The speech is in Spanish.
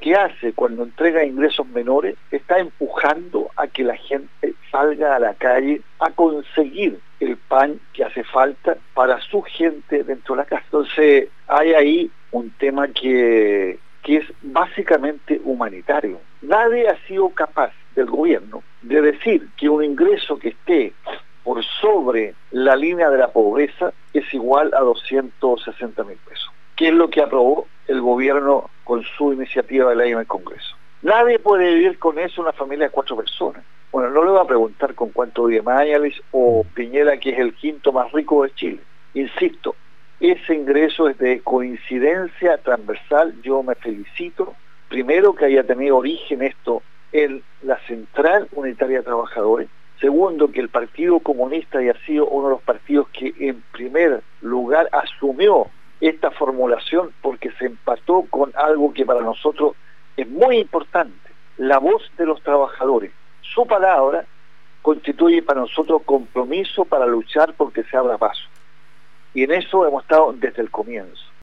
que hace cuando entrega ingresos menores, está empujando a que la gente salga a la calle a conseguir el pan que hace falta para su gente dentro de la casa. Entonces hay ahí un tema que es básicamente humanitario. Nadie ha sido capaz del gobierno de decir que un ingreso que esté por sobre la línea de la pobreza es igual a 260.000 pesos, que es lo que aprobó el gobierno con su iniciativa de ley en el Congreso. Nadie puede vivir con eso una familia de 4 personas. Bueno, no le voy a preguntar con cuánto vive Mañalich o Piñera, que es el quinto más rico de Chile. Insisto, ese ingreso es de coincidencia transversal. Yo me felicito, primero, que haya tenido origen esto en la Central Unitaria de Trabajadores. Segundo, que el Partido Comunista haya sido uno de los partidos que en primer lugar asumió esta formulación, porque se empató con algo que para nosotros es muy importante: la voz de los trabajadores. Su palabra constituye para nosotros compromiso para luchar porque se abra paso. Y en eso hemos estado desde el comienzo.